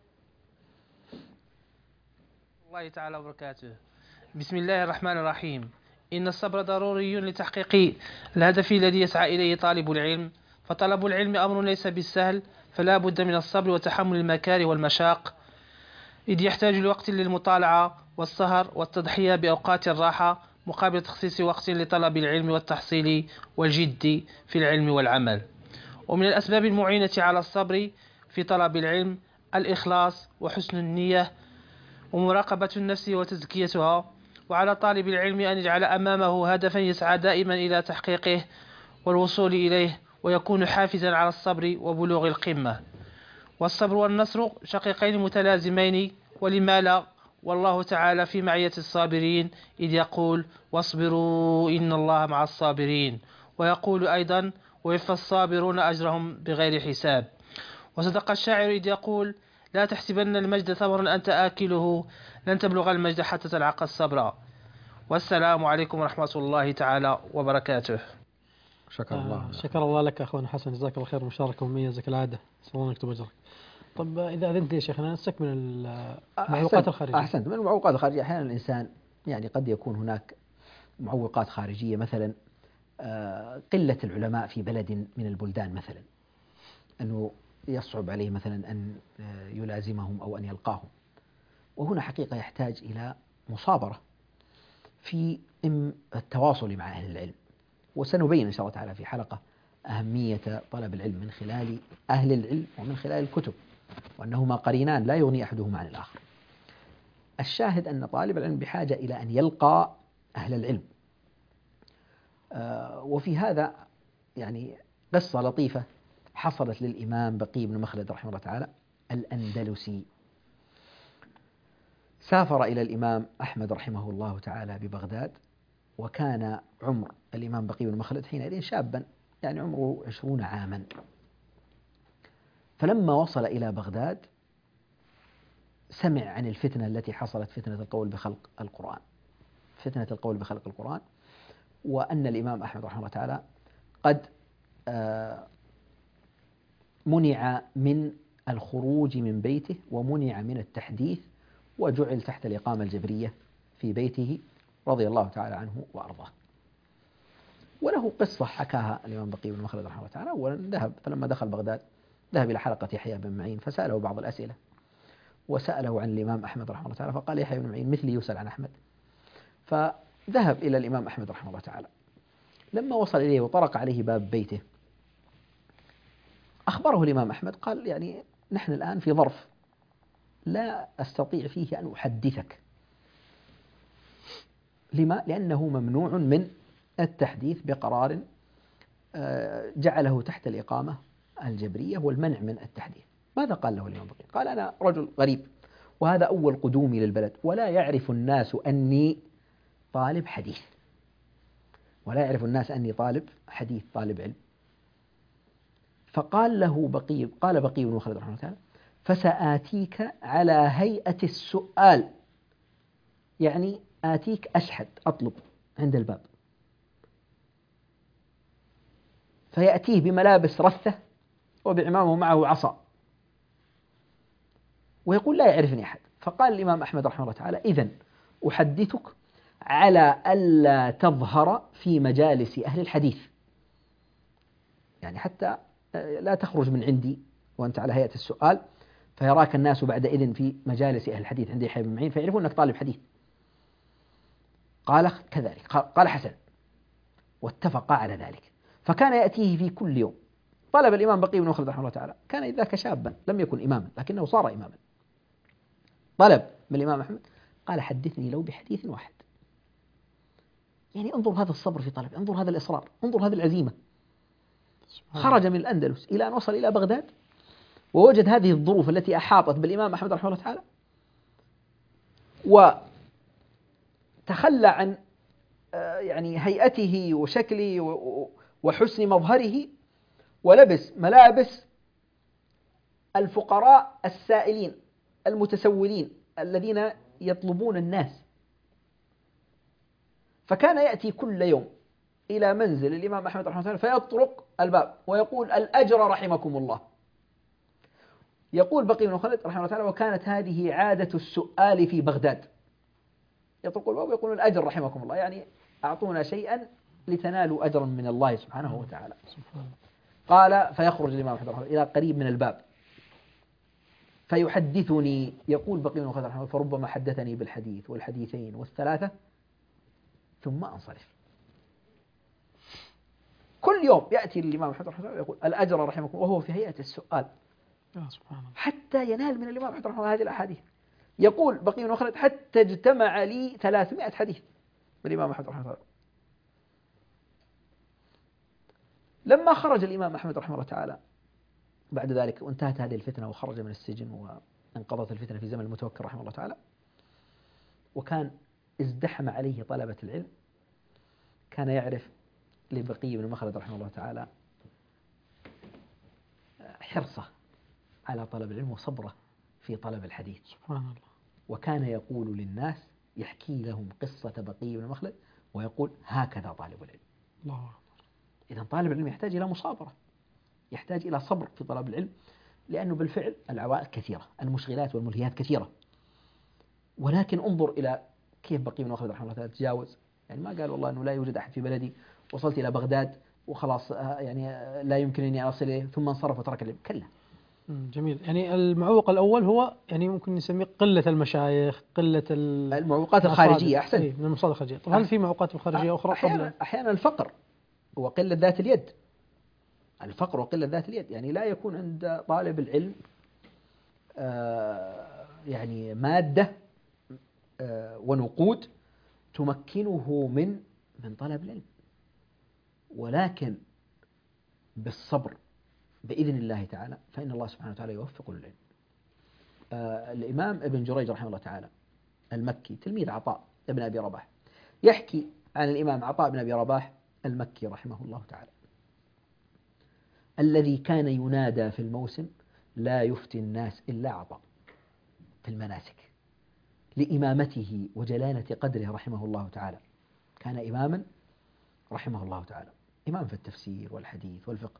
الله تعالى وبركاته. بسم الله الرحمن الرحيم. إن الصبر ضروري لتحقيق الهدف الذي يسعى إليه طالب العلم، فطلب العلم أمر ليس بالسهل، فلا بد من الصبر وتحمل المكاره والمشاق، إذ يحتاج لوقت للمطالعة والسهر والتضحية بأوقات الراحة مقابل تخصيص وقت لطلب العلم والتحصيل والجد في العلم والعمل. ومن الأسباب المعينة على الصبر في طلب العلم الإخلاص وحسن النية ومراقبة النفس وتزكيتها، وعلى طالب العلم أن يجعل أمامه هدفا يسعى دائما إلى تحقيقه والوصول إليه، ويكون حافزا على الصبر وبلوغ القمة. والصبر والنصر شقيقين متلازمين، ولما لا، والله تعالى في معية الصابرين إذ يقول: واصبروا إن الله مع الصابرين، ويقول أيضا: ويوفى الصابرون أجرهم بغير حساب. وصدق الشاعر إذ يقول: لا تحسبن المجد ثمرا أنت آكله، لن تبلغ المجد حتى تلعق الصبر. والسلام عليكم ورحمة الله تعالى وبركاته. شكر الله. شكر الله لك أخونا حسن، جزاك الله خير، مشاركة مميزة كالعادة، صلى الله يكتب أجرك. طب إذا أذنت لي يا شيخنا نستكمل المعوقات الخارجية. أحسنت. من المعوقات الخارجية أحيانا الإنسان يعني قد يكون هناك معوقات خارجية، مثلا قلة العلماء في بلد من البلدان، مثلا أنه يصعب عليه مثلا أن يلازمهم أو أن يلقاهم، وهنا حقيقة يحتاج إلى مصابرة في التواصل مع أهل العلم، وسنبين إن شاء الله تعالى في حلقة أهمية طلب العلم من خلال أهل العلم ومن خلال الكتب، وأنهما قرينان لا يغني أحدهما عن الآخر. الشاهد أن طالب العلم بحاجة إلى أن يلقى أهل العلم. وفي هذا يعني قصة لطيفة حصلت للإمام بقي بن مخلد رحمه الله تعالى الأندلسي. سافر إلى الإمام أحمد رحمه الله تعالى ببغداد، وكان عمر الإمام بقي بن مخلد حينئذ شابا، يعني عمره 20 عاما. فلما وصل إلى بغداد سمع عن الفتنة التي حصلت، فتنة القول بخلق القرآن، وأن الإمام أحمد رحمه الله تعالى قد منع من الخروج من بيته، ومنع من التحديث، وجعل تحت الإقامة الجبرية في بيته رضي الله تعالى عنه وأرضاه. وله قصة حكاها الإمام بقي بن مخلد رحمه الله تعالى. وذهب فلما دخل بغداد ذهب إلى حلقة يحيى بن معين فسأله بعض الأسئلة، وسأله عن الإمام أحمد رحمه الله تعالى، فقال: يحيى بن معين مثلي يسأل عن أحمد. فذهب إلى الإمام أحمد رحمه الله تعالى. لما وصل إليه وطرق عليه باب بيته أخبره الإمام أحمد، قال: يعني نحن الآن في ظرف لا أستطيع فيه أن أحدثك. لما؟ لأنه ممنوع من التحديث بقرار جعله تحت الإقامة الجبرية والمنع من التحديث. ماذا قال له الإمام بقي؟ قال: أنا رجل غريب، وهذا أول قدومي للبلد، ولا يعرف الناس أني طالب حديث، ولا يعرف الناس أني طالب حديث، طالب علم. فقال له بقي، قال بقي بن مخلد رحمه الله تعالى: فسآتيك على هيئة السؤال، يعني آتيك أشحد، أطلب عند الباب، فيأتيه بملابس رثة وبعمامه معه عصا، ويقول: لا يعرفني أحد. فقال الإمام أحمد رحمه الله تعالى: إذن أحدثك على ألا تظهر في مجالس أهل الحديث، يعني حتى لا تخرج من عندي وأنت على هيئة السؤال، فيراك الناس بعد إذن في مجالس أهل الحديث عند يحيى بن معين فيعرفون أنك طالب حديث. قال: كذلك. قال: حسن. واتفقا على ذلك. فكان يأتيه في كل يوم. طلب الإمام بقي بن مخلد رحمه الله تعالى، كان إذ ذاك شابا لم يكن إماما لكنه صار إماما، طلب من الإمام أحمد، قال: حدثني لو بحديث واحد. يعني انظر هذا الصبر في طلب، انظر هذا الإصرار، انظر هذه العزيمة. خرج من الأندلس إلى أن وصل إلى بغداد، ووجد هذه الظروف التي أحاطت بالإمام أحمد رحمه الله تعالى، وتخلى عن يعني هيئته وشكله وحسن مظهره، ولبس ملابس الفقراء السائلين المتسولين الذين يطلبون الناس. فكان يأتي كل يوم إلى منزل الإمام أحمد رحمه الله فيطرق الباب ويقول: الأجر رحمكم الله. يقول بقي بن خلد رحمه الله تعالى: وكانت هذه عادة السؤال في بغداد، يطرق الباب ويقولون: الأجر رحمكم الله، يعني أعطونا شيئا لتنالوا أجرا من الله سبحانه وتعالى. قال: فيخرج الإمام أحمد رحمه الله إلى قريب من الباب فيحدثني، يقول بقي بن خلد رحمه الله: فربما حدثني بالحديث والحديثين والثلاثة ثم أنصرف. كل يوم يأتي الإمام أحمد رحمه الله ويقول: الأجر رحمكم، وهو في هيئة السؤال، حتى ينال من الإمام أحمد رحمه الله هذه الأحاديث. يقول بقي بن خلد: حتى اجتمع لي 300 حديث بالإمام أحمد رحمه الله. لما خرج الإمام أحمد رحمه الله تعالى بعد ذلك وانتهت هذه الفتنة وخرج من السجن وانقضت الفتنة في زمن المتوكل رحمه الله تعالى، وكان ازدحم عليه طلبة العلم، كان يعرف لبقي بن مخلد رحمه الله تعالى حرصه على طلب العلم وصبره في طلب الحديث، سبحان الله. وكان يقول للناس، يحكي لهم قصة بقي بن مخلد ويقول: هكذا طالب العلم. الله. إذا طالب العلم يحتاج إلى مصابرة، يحتاج إلى صبر في طلب العلم، لأنه بالفعل العوائق كثيرة، المشغلات والملهيات كثيرة. ولكن انظر إلى كيف بقي بن مخلد رحمه الله تعالى تجاوز، يعني ما قال والله أنه لا يوجد أحد في بلدي، وصلت إلى بغداد وخلاص يعني لا يمكنني أن أصل إليه، ثم انصرف وترك العلم. كلا. جميل. يعني المعوق الأول هو يعني ممكن نسميه قلة المشايخ، قلة المعوقات الخارجية. أحسن. من المصادر الخارجية. طب هل في معوقات خارجية أخرى؟ أحيانا الفقر وقلة ذات اليد. الفقر وقلة ذات اليد، يعني لا يكون عند طالب العلم يعني مادة ونقود تمكنه من طلب العلم، ولكن بالصبر بإذن الله تعالى فإن الله سبحانه وتعالى يوفق للعلم. الإمام ابن جريج رحمه الله تعالى المكي تلميذ عطاء ابن أبي رباح، يحكي عن الإمام عطاء بن أبي رباح المكي رحمه الله تعالى الذي كان ينادى في الموسم: لا يفتي الناس إلا عطاء، في المناسك، لإمامته وجلالة قدره رحمه الله تعالى. كان إماما رحمه الله تعالى، إمام في التفسير والحديث والفقه.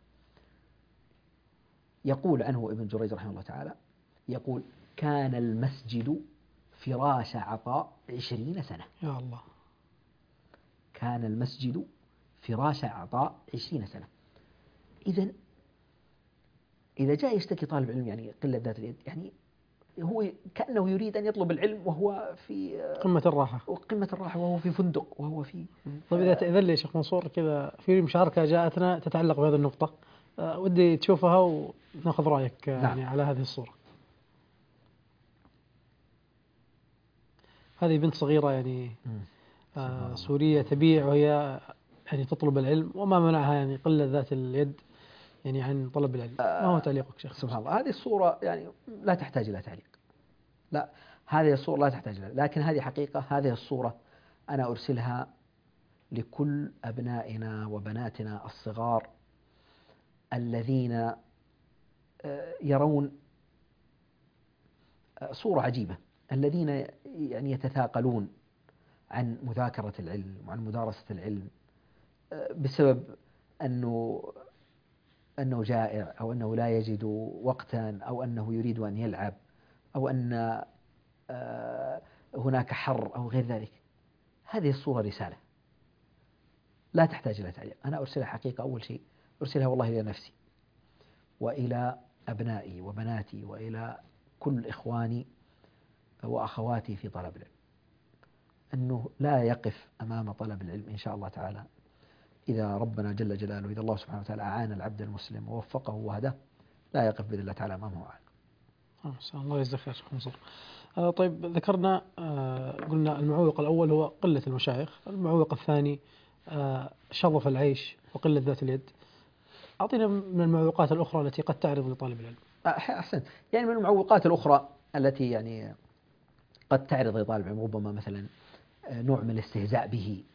يقول عنه ابن جريج رحمه الله تعالى، يقول: كان المسجد فراش عطاء 20 سنة. يا الله. كان المسجد فراش عطاء 20 سنة. إذا جاء يشتكي طالب علم يعني قلة ذات اليد، يعني هو كأنه يريد أن يطلب العلم وهو في قمة الراحة، وهو في فندق وهو في. طيب إذا تأذن لي شيخ منصور كذا في مشاركة جاءتنا تتعلق بهذه النقطة، ودي تشوفها وناخذ رأيك. نعم. يعني على هذه الصورة. هذه بنت صغيرة يعني سورية تبيع، وهي يعني تطلب العلم، وما منعها يعني قلة ذات اليد، يعني عن طلب العلم. ما هو تعليقك شيخ؟ سبحان الله، هذه الصورة يعني لا تحتاج إلى تعليق. لا، هذه الصورة لا تحتاج إلى، لكن هذه حقيقة. هذه الصورة أنا أرسلها لكل أبنائنا وبناتنا الصغار الذين يرون صورة عجيبة، الذين يعني يتثاقلون عن مذاكرة العلم وعن مدارسة العلم بسبب أنه جائع، أو أنه لا يجد وقتا، أو أنه يريد أن يلعب، أو أن هناك حر أو غير ذلك. هذه الصورة رسالة لا تحتاج إلى تعليق. أنا أرسلها حقيقة، أول شيء أرسلها والله إلى نفسي وإلى أبنائي وبناتي وإلى كل إخواني وأخواتي في طلب العلم، أنه لا يقف أمام طلب العلم إن شاء الله تعالى. إذا ربنا جل جلاله، إذا الله سبحانه وتعالى أعان العبد المسلم ووفقه وهداه، لا يقف بإذن الله تعالى أمامه أعلم. الله يجزاك خير شيخ منصور. طيب، ذكرنا قلنا المعوق الأول هو قلة المشايخ، المعوق الثاني شظف العيش وقلة ذات اليد. أعطينا من المعوقات الأخرى التي قد تعرض لطالب العلم. أحسنت. يعني من المعوقات الأخرى التي يعني قد تعرض لطالب العلم، ربما مثلا نوع من الاستهزاء به،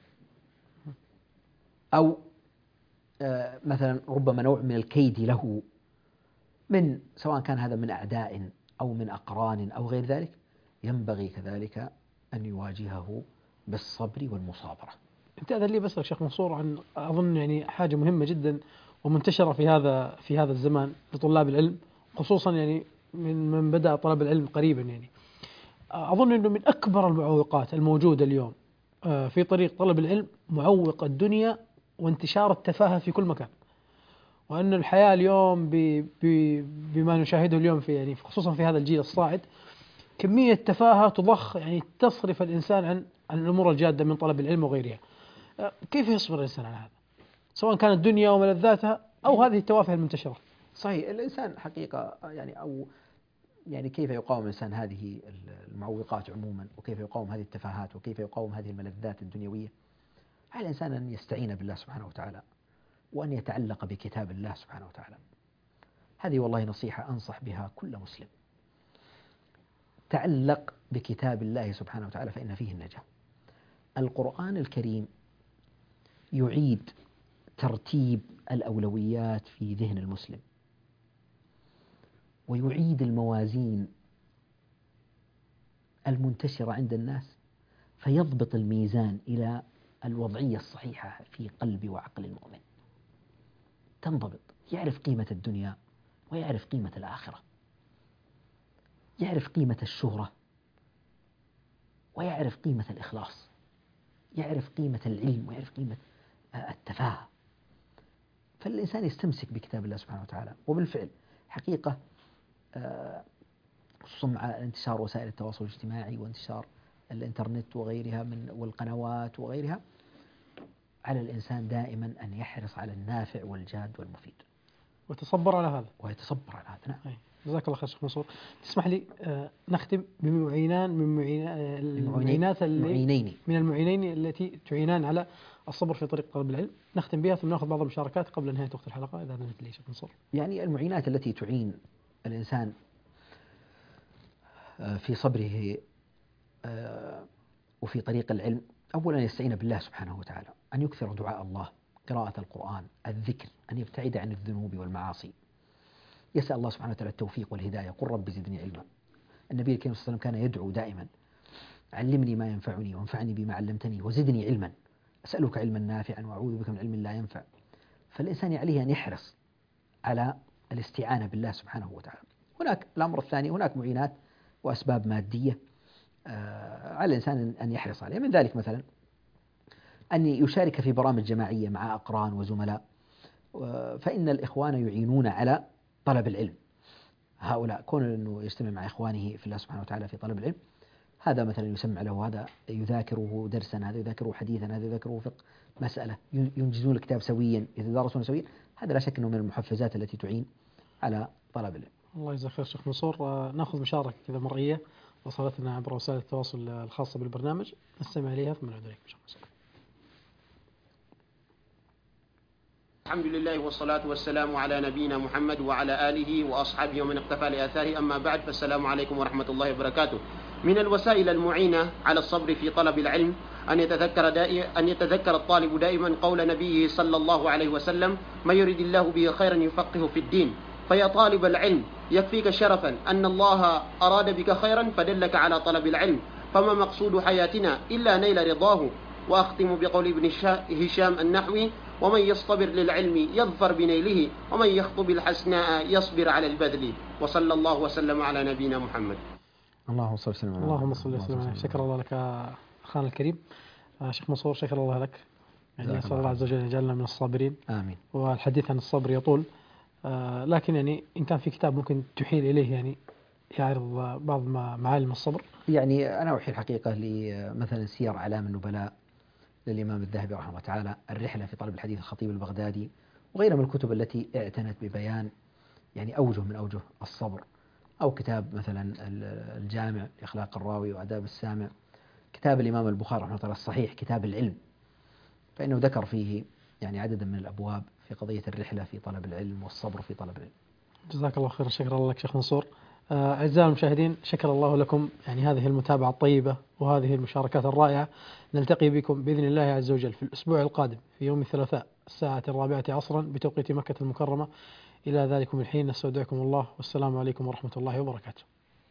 أو مثلا ربما نوع من الكيد له، من سواء كان هذا من أعداء أو من أقران أو غير ذلك. ينبغي كذلك أن يواجهه بالصبر والمصابرة. أنت أذن لي بس شيخ منصور عن أظن يعني حاجة مهمة جدا ومنتشرة في هذا الزمان لطلاب العلم، خصوصا يعني من بدأ طلب العلم قريبا. يعني أظن أنه من أكبر المعوقات الموجودة اليوم في طريق طلب العلم معوق الدنيا وانتشار التفاهة في كل مكان. وأن الحياة اليوم بما نشاهده اليوم في يعني خصوصا في هذا الجيل الصاعد، كمية تفاهة تضخ يعني تصرف الإنسان عن الأمور الجادة من طلب العلم وغيرها. كيف يصبر الإنسان على هذا، سواء كانت الدنيا وملذاتها أو هذه التوافه المنتشرة؟ صحيح. الإنسان حقيقة يعني كيف يقاوم الإنسان هذه المعوقات عموما، وكيف يقاوم هذه التفاهات، وكيف يقاوم هذه الملذات الدنيوية؟ على الإنسان أن يستعين بالله سبحانه وتعالى، وأن يتعلق بكتاب الله سبحانه وتعالى. هذه والله نصيحة أنصح بها كل مسلم. تعلق بكتاب الله سبحانه وتعالى فإن فيه النجاة. القرآن الكريم يعيد ترتيب الأولويات في ذهن المسلم، ويعيد الموازين المنتشرة عند الناس، فيضبط الميزان إلى الوضعية الصحيحة في قلب وعقل المؤمن. تنضبط، يعرف قيمة الدنيا ويعرف قيمة الآخرة، يعرف قيمة الشهرة ويعرف قيمة الإخلاص، يعرف قيمة العلم ويعرف قيمة التفاهة. فالإنسان يستمسك بكتاب الله سبحانه وتعالى. وبالفعل حقيقة خصوصا مع انتشار وسائل التواصل الاجتماعي وانتشار الإنترنت وغيرها والقنوات وغيرها، على الإنسان دائما أن يحرص على النافع والجاد والمفيد، ويتصبر على هذا. نعم. جزاك الله خير شيخ منصور. تسمح لي نختم بمعينان من المعينين التي تعينان على الصبر في طريق طلب العلم، نختم بها ثم ناخذ بعض المشاركات قبل نهاية وقت الحلقة إذا أذنت لي شيخ منصور. يعني المعينات التي تعين الإنسان في صبره وفي طريق العلم، أولا يستعين بالله سبحانه وتعالى، أن يكثر دعاء الله، قراءة القرآن، الذكر، أن يبتعد عن الذنوب والمعاصي، يسأل الله سبحانه وتعالى التوفيق والهداية، قل رب زدني علما. النبي الكريم صلى الله عليه وسلم كان يدعو دائما: علمني ما ينفعني وانفعني بما علمتني وزدني علما، أسألك علما نافعا وأعوذ بك من علم لا ينفع. فالإنسان عليه أن يحرص على الاستعانة بالله سبحانه وتعالى. هناك الأمر الثاني، هناك معينات وأسباب مادية على الإنسان أن يحرص عليها. من ذلك مثلا أن يشارك في برامج جماعية مع أقران وزملاء، فإن الإخوان يعينون على طلب العلم. هؤلاء كون أنه يجتمع مع إخوانه في الله سبحانه وتعالى في طلب العلم، هذا مثلا يسمع له، هذا يذاكره درسا، هذا يذاكره حديثا، هذا يذاكره فقه مسألة، ينجزون الكتاب سويا، يتدارسون سويا. هذا لا شك أنه من المحفزات التي تعين على طلب العلم. الله يجزاك خير شيخ منصور. ناخذ مشاركة كذا مرئية وصلتنا عبر وسائل التواصل الخاصة بالبرنامج، نستمع إليها ثم نعود إليكم. الحمد لله والصلاة والسلام على نبينا محمد وعلى آله وأصحابه ومن اقتفى لآثاره، أما بعد، فالسلام عليكم ورحمة الله وبركاته. من الوسائل المعينة على الصبر في طلب العلم أن يتذكر الطالب دائما قول نبيه صلى الله عليه وسلم: من يريد الله به خيرا يفقهه في الدين. فيا طالب العلم، يكفيك شرفا أن الله أراد بك خيرا فدلك على طلب العلم، فما مقصود حياتنا إلا نيل رضاه. وأختم بقول ابن هشام النحوي: ومن يصطبر للعلم يظفر بنيله، ومن يخطب الحسناء يصبر على البذل. وصلى الله وسلم على نبينا محمد. اللهم صل وسلم على اللهم صل وسلم عليه. شكر الله لك أخانا الكريم شيخ منصور، شكر الله لك. يعني أسأل الله عز وجل أن يجعلنا من الصابرين. آمين. والحديث عن الصبر يطول، لكن يعني إن كان في كتاب ممكن تحيل إليه يعني يعرض بعض معالم الصبر. يعني أنا أحيل حقيقة مثلا سير أعلام النبلاء للإمام الذهبي رحمه الله تعالى، الرحلة في طلب الحديث الخطيب البغدادي، وغيرها من الكتب التي اعتنت ببيان يعني أوجه من أوجه الصبر، أو كتاب مثلا الجامع لأخلاق الراوي وآداب السامع، كتاب الإمام البخاري رحمه الله تعالى الصحيح كتاب العلم، فإنه ذكر فيه يعني عددا من الأبواب في قضية الرحلة في طلب العلم والصبر في طلب العلم. جزاك الله خير، شكر الله لك شيخ منصور. أعزائي المشاهدين، شكر الله لكم يعني هذه المتابعة الطيبة وهذه المشاركات الرائعة. نلتقي بكم بإذن الله عز وجل في الأسبوع القادم في يوم الثلاثاء الساعة 4 عصرا بتوقيت مكة المكرمة. إلى ذلكم الحين نستودعكم الله، والسلام عليكم ورحمة الله وبركاته.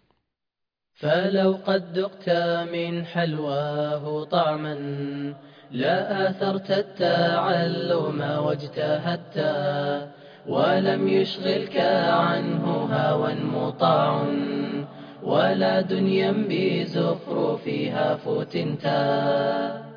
فلو قد ذقت من حلواه طعما لا آثرت التعلم واجتهدت، ولم يشغلك عنه هوى مطاع ولا دنيا بزخرفها فتنتا.